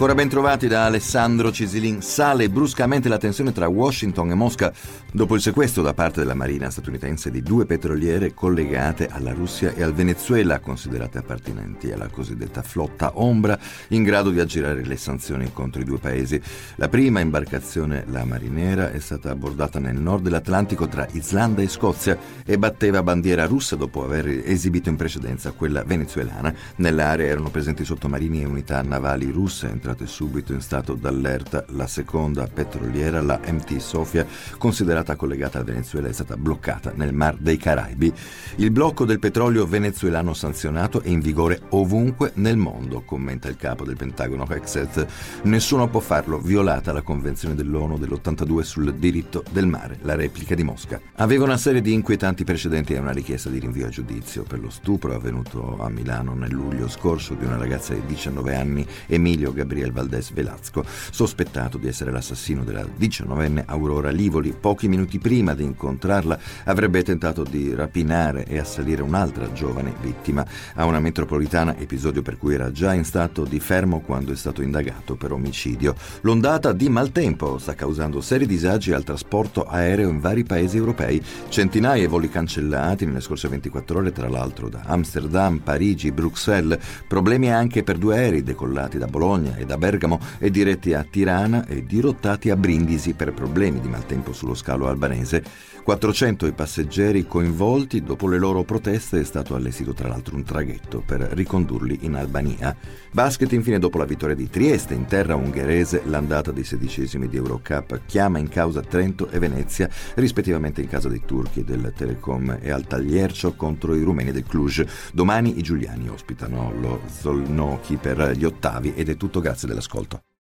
Ancora ben trovati da Alessandro Cisilin. Sale bruscamente la tensione tra Washington e Mosca dopo il sequestro da parte della Marina statunitense di 2 petroliere collegate alla Russia e al Venezuela, considerate appartenenti alla cosiddetta flotta ombra, in grado di aggirare le sanzioni contro i due paesi. La prima imbarcazione, la Marinera, è stata abbordata nel nord dell'Atlantico tra Islanda e Scozia e batteva bandiera russa dopo aver esibito in precedenza quella venezuelana. Nell'area erano presenti sottomarini e unità navali russe entrate subito in stato d'allerta. La seconda petroliera, la MT Sofia, considerata collegata al Venezuela, è stata bloccata nel Mar dei Caraibi. Il blocco del petrolio venezuelano sanzionato è in vigore ovunque nel mondo, commenta il capo del Pentagono Hexet. Nessuno può farlo, violata la Convenzione dell'ONU dell'82 sul diritto del mare. La replica di Mosca aveva una serie di inquietanti precedenti e una richiesta di rinvio a giudizio per lo stupro avvenuto a Milano nel luglio scorso di una ragazza di 19 anni, Emilio Gabriel Valdés Velasco, sospettato di essere l'assassino della 19enne Aurora Livoli. Pochi minuti prima di incontrarla avrebbe tentato di rapinare e assalire un'altra giovane vittima a una metropolitana, episodio per cui era già in stato di fermo quando è stato indagato per omicidio. L'ondata di maltempo sta causando seri disagi al trasporto aereo in vari paesi europei. Centinaia di voli cancellati nelle scorse 24 ore, tra l'altro da Amsterdam, Parigi, Bruxelles. Problemi anche per 2 aerei decollati da Bologna e da Bergamo e diretti a Tirana e dirottati a Brindisi per problemi di maltempo sullo scalo albanese. 400 i passeggeri coinvolti. Dopo le loro proteste è stato allestito tra l'altro un traghetto per ricondurli in Albania. Basket infine, dopo la vittoria di Trieste in terra ungherese, l'andata dei 16esimi di Eurocup chiama in causa Trento e Venezia, rispettivamente in casa dei turchi del Telecom e al Tagliercio contro i rumeni del Cluj. Domani i giuliani ospitano lo Szolnoki per gli ottavi ed è tutto, grazie dell'ascolto.